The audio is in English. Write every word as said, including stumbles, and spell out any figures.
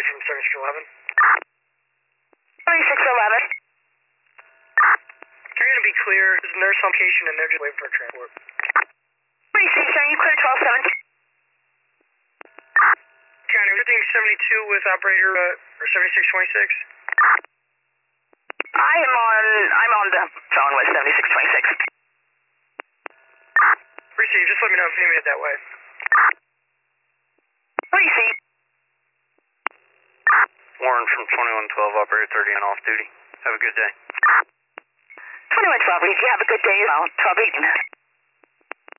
from seventy-six eleven. seventy-six eleven. You're going to be clear. There's a nurse on location and they're just waiting for a transport. thirty-six, are you clear twelve seventeen? County, everything seventy-two with operator uh, or seventy-six twenty-six. I am on, I'm on the phone with seventy-six twenty-six. Receive, just let me know if you need me that way. Receive. Warren from twenty-one twelve, operator thirty and off duty. Have a good day. twenty-one twelve, you have a good day. twelve eighteen.